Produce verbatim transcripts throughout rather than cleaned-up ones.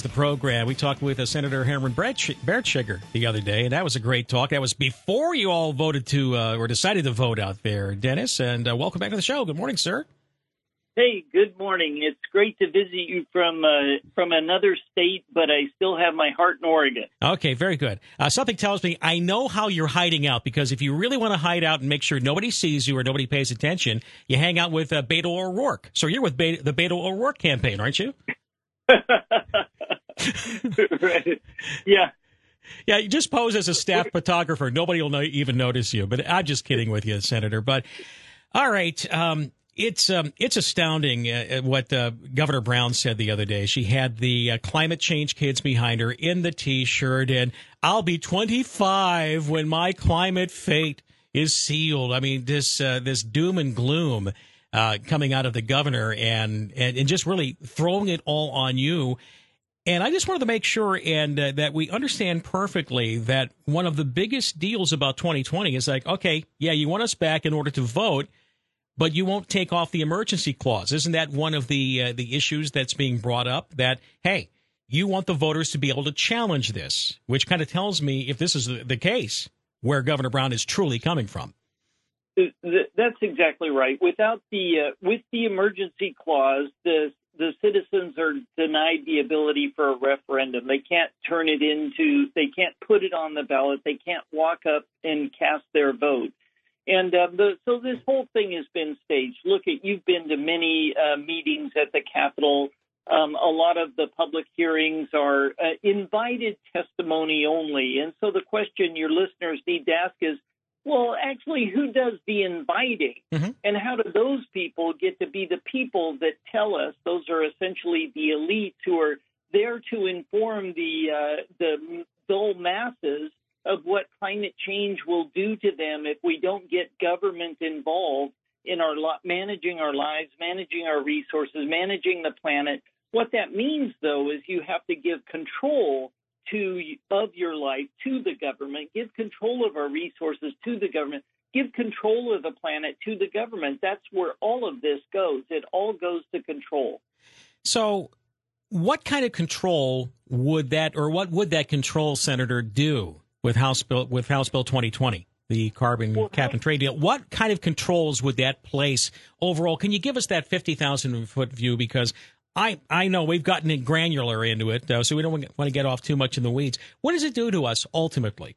The program, we talked with uh, Senator Herman Bertschiger the other day, and that was a great talk. That was before you all voted to uh, or decided to vote out there, Dennis. And uh, welcome back to the show. Good morning, sir. Hey, good morning. It's great to visit you from uh, from another state, but I still have my heart in Oregon. Okay, very good. Uh, something tells me I know how you're hiding out, because if you really want to hide out and make sure nobody sees you or nobody pays attention, you hang out with uh, Beto O'Rourke. So you're with Be- the Beto O'Rourke campaign, aren't you? Right. Yeah. Yeah, you just pose as a staff photographer. Nobody will know, even notice you. But I'm just kidding with you, Senator. But all right, um, it's um, it's astounding uh, what uh, Governor Brown said the other day. She had the uh, climate change kids behind her in the T-shirt, and I'll be twenty-five when my climate fate is sealed. I mean, this uh, this doom and gloom uh, coming out of the governor, and, and and just really throwing it all on you. And I just wanted to make sure and uh, that we understand perfectly that one of the biggest deals about twenty twenty is like, okay, yeah, you want us back in order to vote, but you won't take off the emergency clause. Isn't that one of the uh, the issues that's being brought up? That, hey, you want the voters to be able to challenge this, which kind of tells me, if this is the, the case, where Governor Brown is truly coming from. That's exactly right. Without the uh, with the emergency clause, the the citizens are denied the ability for a referendum. They can't turn it into, they can't put it on the ballot. They can't walk up and cast their vote. And uh, the, so this whole thing has been staged. Look, at you've been to many uh, meetings at the Capitol. Um, a lot of the public hearings are uh, invited testimony only. And so the question your listeners need to ask is, well, actually, who does the inviting? Mm-hmm. And how do those people get to be the people that tell us? Those are essentially the elites who are there to inform the uh, the dull masses of what climate change will do to them if we don't get government involved in our lo- managing our lives, managing our resources, managing the planet. What that means, though, is you have to give control to of your life to the government, give control of our resources to the government, give control of the planet to the government. That's where all of this goes. It all goes to control. So what kind of control would that, or what would that control, Senator, do with House Bill with House Bill twenty twenty, the carbon well, cap and trade deal? What kind of controls would that place overall? Can you give us that fifty thousand foot view? Because I, I know we've gotten it granular into it, uh, so we don't want to get off too much in the weeds. What does it do to us ultimately?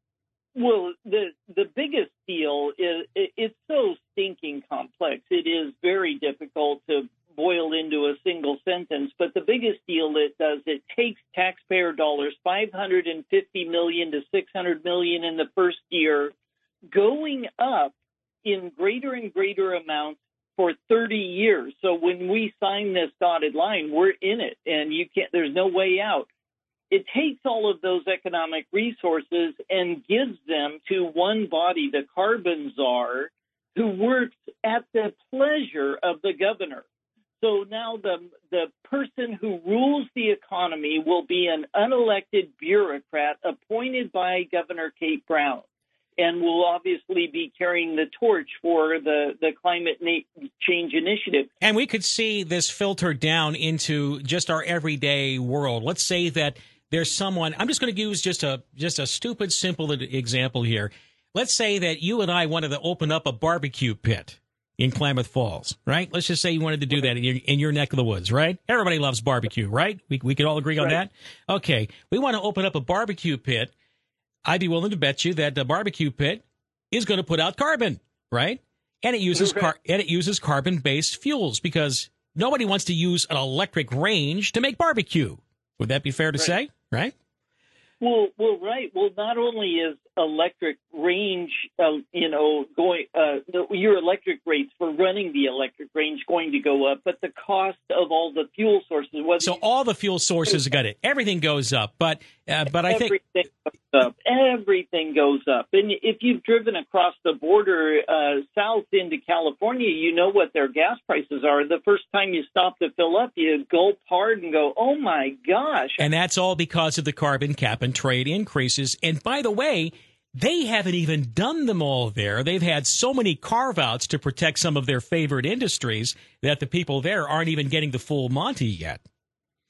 Well, the the biggest deal is it, it's so stinking complex. It is very difficult to boil into a single sentence. But the biggest deal it does, it takes taxpayer dollars, five hundred fifty million dollars to six hundred million dollars in the first year, going up in greater and greater amounts for thirty years. So when we sign this dotted line, we're in it, and you can't. There's no way out. It takes all of those economic resources and gives them to one body, the carbon czar, who works at the pleasure of the governor. So now the the person who rules the economy will be an unelected bureaucrat appointed by Governor Kate Brown, and will obviously be carrying the torch for the, the climate na- change initiative. And we could see this filter down into just our everyday world. Let's say that there's someone, I'm just going to use just a just a stupid, simple example here. Let's say that you and I wanted to open up a barbecue pit in Klamath Falls, right? Let's just say you wanted to do that in your, in your neck of the woods, right? Everybody loves barbecue, right? We, we could all agree on right. that? Okay, we want to open up a barbecue pit. I'd be willing to bet you that the barbecue pit is going to put out carbon, right? And it uses car- and it uses carbon-based fuels, because nobody wants to use an electric range to make barbecue. Would that be fair to right. say, right? Well, well, right. Well, not only is electric range, uh, you know, going, uh, the, your electric rates for running the electric range going to go up, but the cost of all the fuel sources. So all the fuel sources got it. Everything goes up, but uh, but I everything think goes up. Everything goes up. And if you've driven across the border uh, south into California, you know what their gas prices are. The first time you stop to fill up, you gulp hard and go, "Oh my gosh!" And that's all because of the carbon cap and trade increases. And by the way, they haven't even done them all there. They've had so many carve-outs to protect some of their favorite industries that the people there aren't even getting the full Monty yet.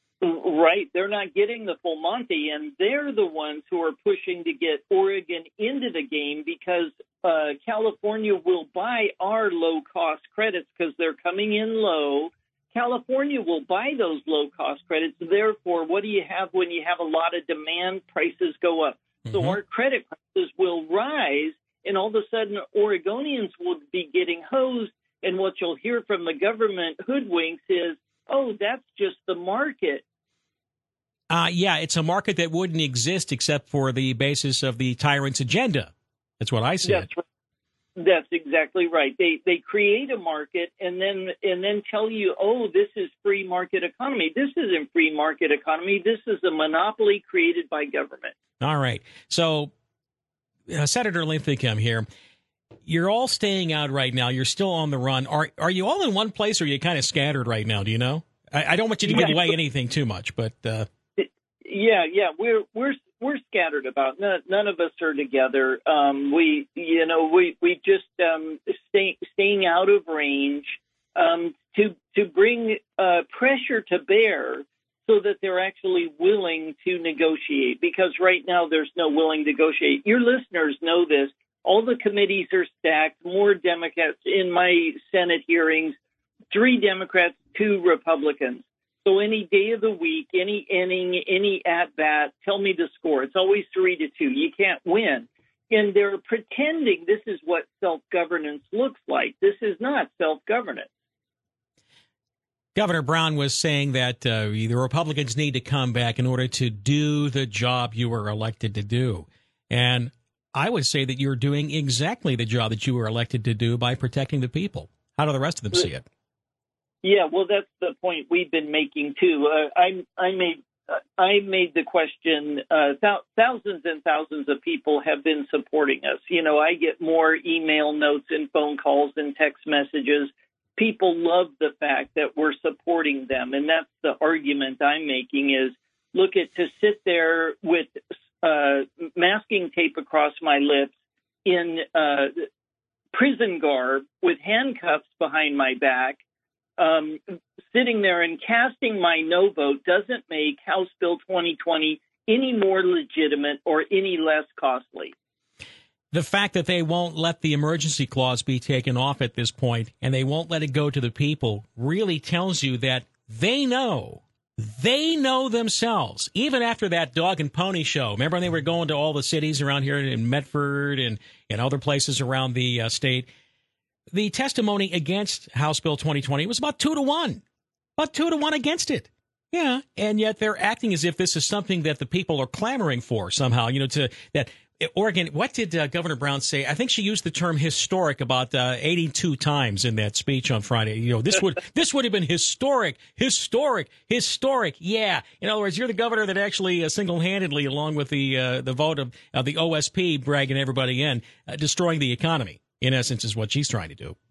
Right. They're not getting the full Monty, and they're the ones who are pushing to get Oregon into the game because uh, California will buy our low-cost credits because they're coming in low. California will buy those low-cost credits. Therefore, what do you have when you have a lot of demand? Prices go up. Mm-hmm. So our credit prices will rise, and all of a sudden Oregonians will be getting hosed. And what you'll hear from the government hoodwinks is, oh, that's just the market. Uh, yeah, it's a market that wouldn't exist except for the basis of the tyrant's agenda. That's what I see. That's right. That's exactly right. They they create a market and then and then tell you, oh, this is free market economy. This isn't free market economy. This is a monopoly created by government. All right. So, uh, Senator Linthicum here, you're all staying out right now. You're still on the run. Are are you all in one place, or are you kind of scattered right now? Do you know? I, I don't want you to give yeah. away anything too much, but uh... yeah, yeah, we're we're we're scattered about. None, none of us are together. Um, we, you know, we we just um, stay, staying out of range um, to to bring uh, pressure to bear so that they're actually willing to negotiate. Because right now there's no willing to negotiate. Your listeners know this. All the committees are stacked. More Democrats in my Senate hearings. Three Democrats, two Republicans. So any day of the week, any inning, any at-bat, tell me the score. It's always three to two. You can't win. And they're pretending this is what self-governance looks like. This is not self-governance. Governor Brown was saying that uh, the Republicans need to come back in order to do the job you were elected to do. And I would say that you're doing exactly the job that you were elected to do by protecting the people. How do the rest of them see it? Yeah, well, that's the point we've been making too. Uh, I I made uh, I made the question. Uh, th- thousands and thousands of people have been supporting us. You know, I get more email notes and phone calls and text messages. People love the fact that we're supporting them, and that's the argument I'm making. Is look at to sit there with uh, masking tape across my lips in uh, prison garb with handcuffs behind my back. Um, sitting there and casting my no vote doesn't make House Bill twenty twenty any more legitimate or any less costly. The fact that they won't let the emergency clause be taken off at this point and they won't let it go to the people really tells you that they know, they know themselves, even after that dog and pony show. Remember when they were going to all the cities around here in Medford and, and other places around the uh, state? The testimony against House Bill twenty twenty was about two to one, about two to one against it. Yeah, and yet they're acting as if this is something that the people are clamoring for somehow. You know, to that Oregon. What did uh, Governor Brown say? I think she used the term historic about uh, eighty-two times in that speech on Friday. You know, this would this would have been historic, historic, historic. Yeah. In other words, you're the governor that actually uh, single-handedly, along with the uh, the vote of uh, the O S P, bragging everybody in, uh, destroying the economy. In essence, is what she's trying to do.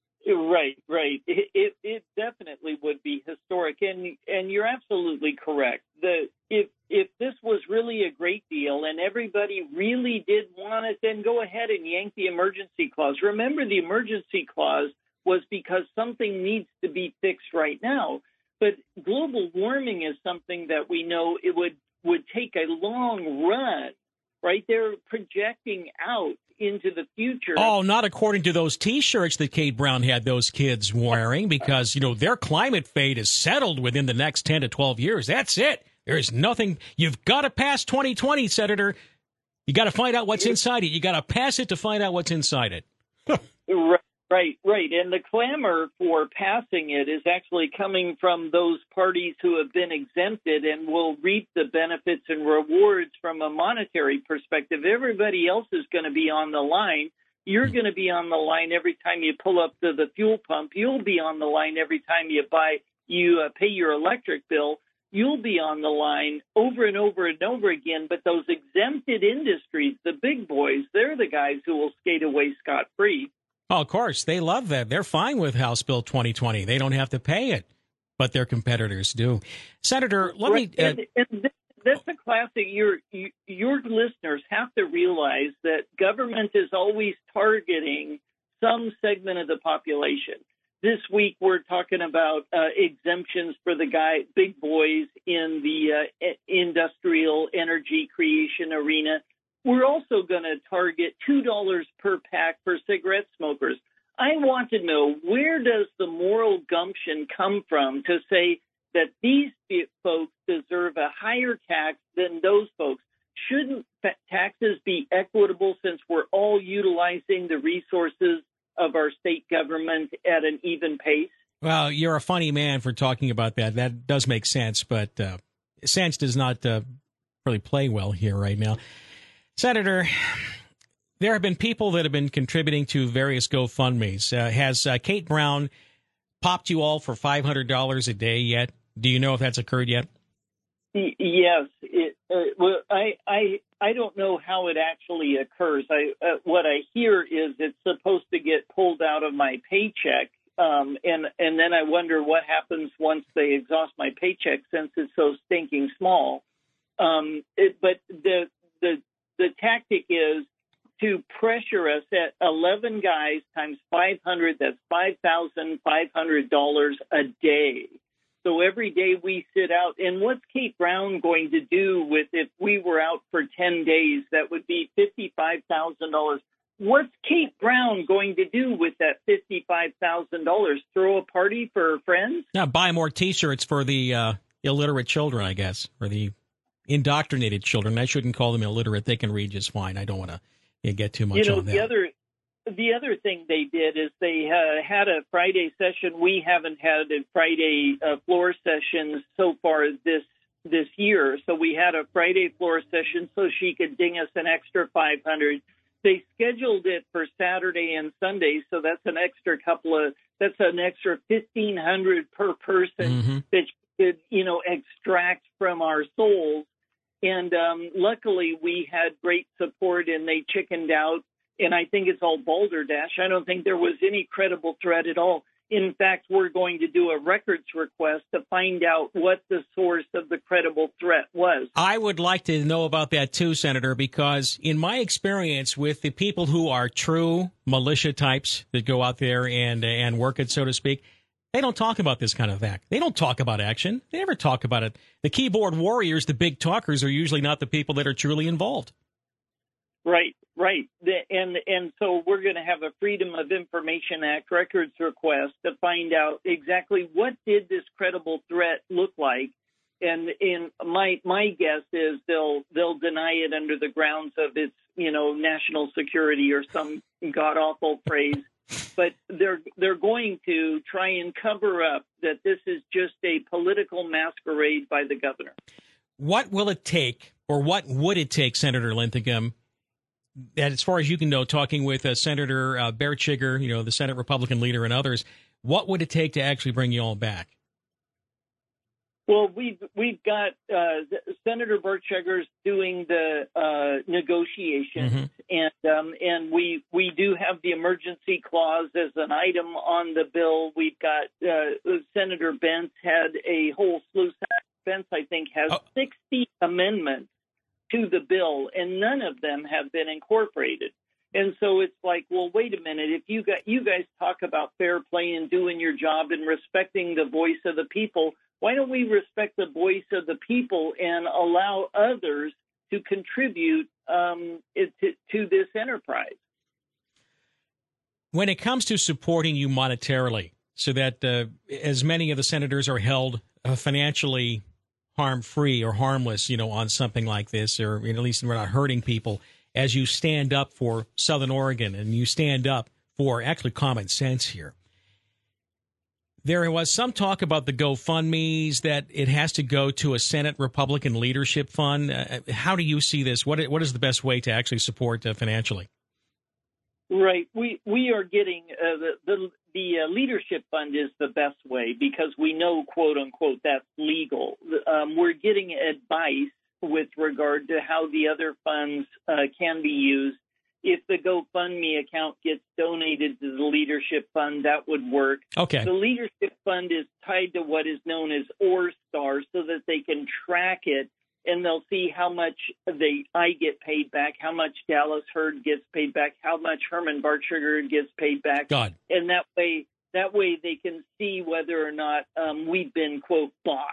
Right, right. It, it, it definitely would be historic, and and you're absolutely correct. The if if this was really a great deal and everybody really did want it, then go ahead and yank the emergency clause. Remember, the emergency clause was because something needs to be fixed right now. But global warming is something that we know it would would take a long run. Right, they're projecting out into the future. Oh, not according to those T-shirts that Kate Brown had those kids wearing, because, you know, their climate fate is settled within the next ten to twelve years. That's it. There's nothing. You've got to pass twenty twenty, Senator. You got to find out what's inside it. You got to pass it to find out what's inside it. Right. Right, right. And the clamor for passing it is actually coming from those parties who have been exempted and will reap the benefits and rewards from a monetary perspective. Everybody else is going to be on the line. You're going to be on the line every time you pull up to the fuel pump. You'll be on the line every time you buy, you uh, pay your electric bill. You'll be on the line over and over and over again. But those exempted industries, the big boys, they're the guys who will skate away scot-free. Oh, of course, they love that. They're fine with House Bill twenty twenty. They don't have to pay it, but their competitors do. Senator, let right. me... Uh, and, and this, that's a classic. Your, your listeners have to realize that government is always targeting some segment of the population. this week we're talking about uh, exemptions for the guy, big boys in the uh, industrial energy creation arena. We're also going to target two dollars per pack for cigarette smokers. I want to know, where does the moral gumption come from to say that these folks deserve a higher tax than those folks? Shouldn't taxes be equitable since we're all utilizing the resources of our state government at an even pace? Well, you're a funny man for talking about that. That does make sense, but uh, sense does not uh, really play well here right now. Senator, there have been people that have been contributing to various GoFundMes. Uh, has uh, Kate Brown popped you all for five hundred dollars a day yet? Do you know if that's occurred yet? Yes. It, uh, well, I, I I don't know how it actually occurs. I uh, what I hear is it's supposed to get pulled out of my paycheck, um, and and then I wonder what happens once they exhaust my paycheck since it's so stinking small. Um, it, but the the the tactic is to pressure us at eleven guys times five hundred. That's five thousand five hundred dollars a day. So every day we sit out, and what's Kate Brown going to do with, if we were out for ten days, that would be fifty-five thousand dollars. What's Kate Brown going to do with that fifty-five thousand dollars? Throw a party for her friends? Now, buy more T-shirts for the uh, illiterate children, I guess, or the indoctrinated children. I shouldn't call them illiterate. They can read just fine. I don't want to you know, get too much you know, on that. The other, the other thing they did is they uh, had a Friday session. We haven't had a Friday uh, floor session so far this this year. So we had a Friday floor session so she could ding us an extra five hundred. They scheduled it for Saturday and Sunday, so that's an extra couple of that's an extra fifteen hundred per person mm-hmm. that she could you know extract from our souls. And um, luckily, we had great support, and they chickened out. And I think it's all balderdash. I don't think there was any credible threat at all. In fact, we're going to do a records request to find out what the source of the credible threat was. I would like to know about that too, Senator, because in my experience with the people who are true militia types that go out there and and work it, so to speak, they don't talk about this kind of act. They don't talk about action. They never talk about it. The keyboard warriors, the big talkers, are usually not the people that are truly involved. Right, right. The, and and so we're going to have a Freedom of Information Act records request to find out exactly what did this credible threat look like. And in my my guess is they'll they'll deny it under the grounds of its, you know, national security or some god awful phrase. But they're they're going to try and cover up that this is just a political masquerade by the governor. What will it take, or what would it take, Senator Linthicum, that as far as you can know, talking with uh, Senator uh, Bertschiger, you know, the Senate Republican leader, and others, what would it take to actually bring you all back? Well, we've we've got uh, Senator Bertschiger's doing the uh, negotiations, mm-hmm. and um, and we we do have the emergency clause as an item on the bill. We've got uh, Senator Bentz had a whole slew. Bentz, I think, has oh. sixty amendments to the bill, and none of them have been incorporated. And so it's like, well, wait a minute. If you got you guys talk about fair play and doing your job and respecting the voice of the people, why don't we respect the voice of the people and allow others to contribute um, it, to, to this enterprise? When it comes to supporting you monetarily, so that uh, as many of the senators are held uh, financially harm-free or harmless, you know, on something like this, or you know, at least we're not hurting people, as you stand up for Southern Oregon and you stand up for actually common sense here. There was some talk about the GoFundMes, that it has to go to a Senate Republican leadership fund. Uh, how do you see this? What What is the best way to actually support uh, financially? Right. We we are getting uh, the the, the uh, leadership fund is the best way because we know, quote unquote, that's legal. Um, we're getting advice with regard to how the other funds uh, can be used. If the GoFundMe account gets donated to the leadership fund, that would work. Okay. The leadership fund is tied to what is known as ORSTAR so that they can track it, and they'll see how much they I get paid back, how much Dallas Hurd gets paid back, how much Herman Bertschiger gets paid back. God. And that way That way they can see whether or not um, we've been, quote, bought.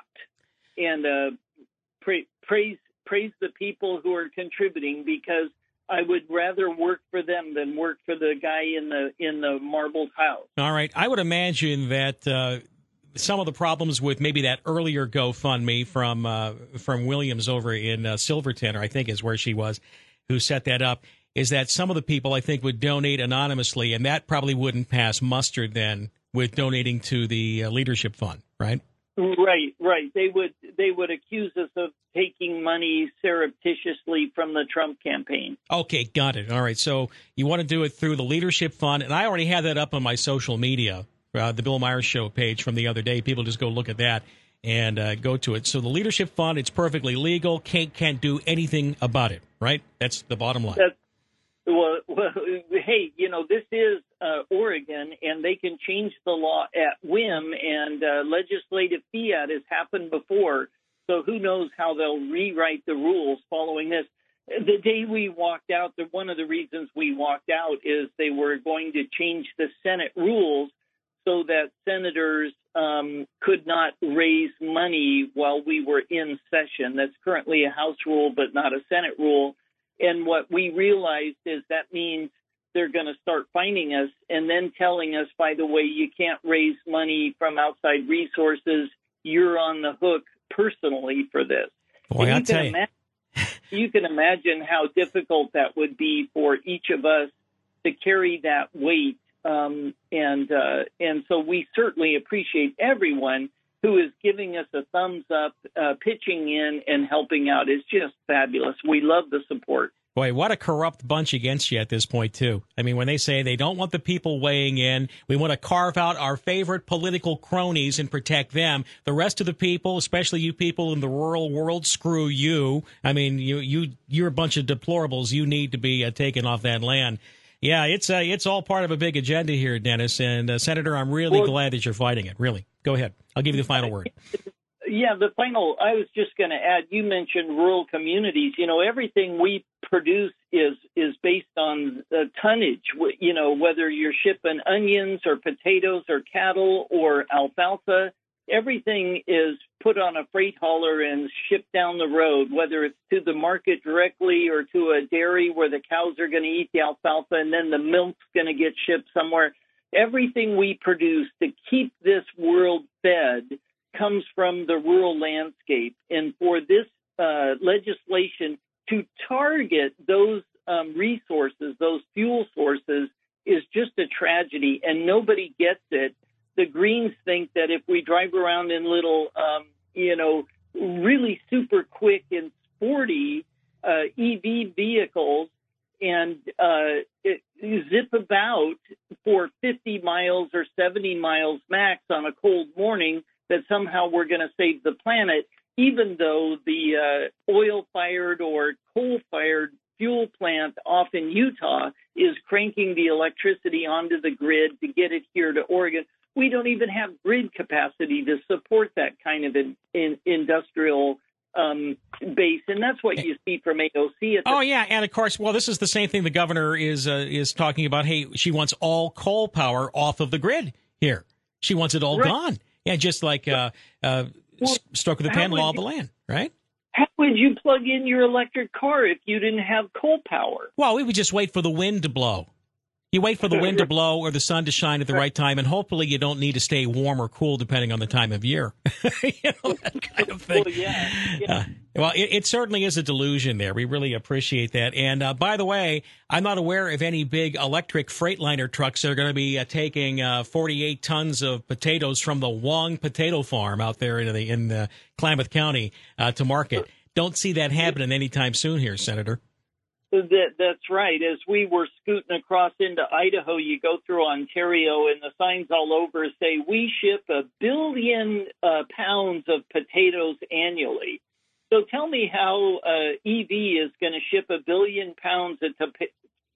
And uh, pra- praise praise the people who are contributing, because I would rather work for them than work for the guy in the in the marbled house. All right. I would imagine that uh, some of the problems with maybe that earlier GoFundMe from uh, from Williams over in uh, Silverton, or I think is where she was, who set that up, is that some of the people, I think, would donate anonymously, and that probably wouldn't pass muster then with donating to the uh, leadership fund, right? Right, right. They would they would accuse us of taking money surreptitiously from the Trump campaign. Okay, got it. All right. So you want to do it through the leadership fund, and I already had that up on my social media, uh, the Bill Myers Show page from the other day. People just go look at that and uh, go to it. So the leadership fund, it's perfectly legal. Can't can't do anything about it, right? That's the bottom line. That's, well, well, hey, you know, this is uh, Oregon, and they can change the law at whim, and uh, legislative fiat has happened before. So who knows how they'll rewrite the rules following this. The day we walked out, the, one of the reasons we walked out is they were going to change the Senate rules so that senators um, could not raise money while we were in session. That's currently a House rule, but not a Senate rule. And what we realized is that means they're going to start fining us and then telling us, by the way, you can't raise money from outside resources. You're on the hook personally for this. Boy, I'll tell you. Imagine, you can imagine how difficult that would be for each of us to carry that weight. Um, and uh, and so we certainly appreciate everyone who is giving us a thumbs up, uh, pitching in and helping out. Is just fabulous. We love the support. Boy, what a corrupt bunch against you at this point, too. I mean, when they say they don't want the people weighing in, we want to carve out our favorite political cronies and protect them. The rest of the people, especially you people in the rural world, screw you. I mean, you, you, you're a bunch of deplorables. You need to be uh, taken off that land. Yeah, it's uh, it's all part of a big agenda here, Dennis. And, uh, Senator, I'm really well, glad that you're fighting it. Really. Go ahead. I'll give you the final word. Yeah, the final, I was just going to add, you mentioned rural communities. You know, everything we produce is is based on the tonnage. You know, whether you're shipping onions or potatoes or cattle or alfalfa, everything is put on a freight hauler and shipped down the road, whether it's to the market directly or to a dairy where the cows are going to eat the alfalfa and then the milk's going to get shipped somewhere. Everything we produce to keep this world fed comes from the rural landscape. And for this uh, legislation to target those um, resources, those fuel sources, is just a tragedy, and nobody gets it. The Greens think that if we drive around in little, um, you know, really super quick and sporty uh, E V vehicles and uh, it, zip about for fifty miles or seventy miles max on a cold morning, that somehow we're going to save the planet, even though the uh, oil-fired or coal-fired fuel plant off in Utah is cranking the electricity onto the grid to get it here to Oregon. We don't even have grid capacity to support that kind of in, in industrial um, base, and that's what you see from A O C. At the- oh yeah, and of course, well, this is the same thing the governor is uh, is talking about. Hey, she wants all coal power off of the grid here. She wants it all right. gone. Yeah, just like uh, uh, well, stroke of the pen, law of the land, right? How would you plug in your electric car if you didn't have coal power? Well, we would just wait for the wind to blow. You wait for the wind to blow or the sun to shine at the right time, and hopefully you don't need to stay warm or cool depending on the time of year. You know, that kind of thing. Well, yeah. yeah. Uh, well, it, it certainly is a delusion there. We really appreciate that. And uh, by the way, I'm not aware of any big electric Freightliner trucks that are going to be uh, taking uh, forty-eight tons of potatoes from the Wong Potato Farm out there in the in the Klamath County uh, to market. Don't see that happening anytime soon here, Senator. That, that's right. As we were scooting across into Idaho, you go through Ontario, and the signs all over say, we ship a billion uh, pounds of potatoes annually. So tell me how uh, E V is going to ship a billion pounds of t-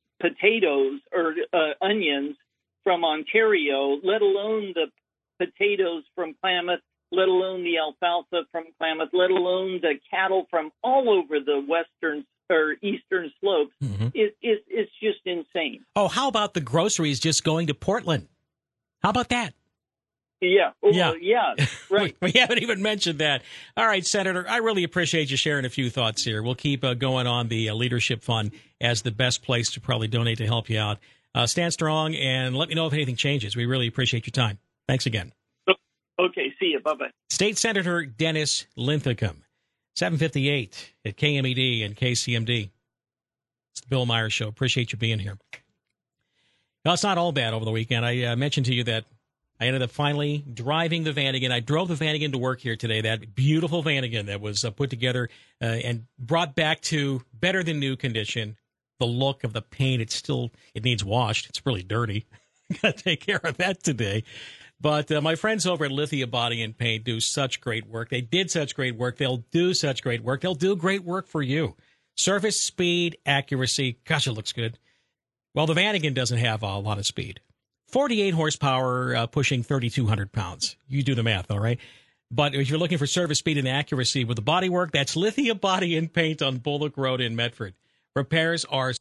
potatoes or uh, onions from Ontario, let alone the potatoes from Klamath, let alone the alfalfa from Klamath, let alone the cattle from all over the western or eastern slopes. Mm-hmm. It, it, it's just insane. Oh, how about the groceries just going to Portland? How about that? Yeah. Well, yeah. Yeah. Right. we, we haven't even mentioned that. All right, Senator, I really appreciate you sharing a few thoughts here. We'll keep uh, going on the uh, Leadership Fund as the best place to probably donate to help you out. Uh, stand strong and let me know if anything changes. We really appreciate your time. Thanks again. Okay. See you. Bye-bye. State Senator Dennis Linthicum, seven fifty-eight at K M E D and K C M D. It's the Bill Myers Show. Appreciate you being here. Well, it's not all bad over the weekend. I uh, mentioned to you that I ended up finally driving the Vanagon. I drove the Vanagon to work here today, that beautiful Vanagon that was uh, put together uh, and brought back to better than new condition. The look of the paint, it's still, it needs washed. It's really dirty. Got to take care of that today. But uh, my friends over at Lithia Body and Paint do such great work. They did such great work. They'll do such great work. They'll do great work for you. Service, speed, accuracy. Gosh, it looks good. Well, the Vanagon doesn't have a lot of speed. forty-eight horsepower, uh, pushing thirty-two hundred pounds. You do the math, all right? But if you're looking for service, speed, and accuracy with the body work, that's Lithia Body and Paint on Bullock Road in Medford. Repairs are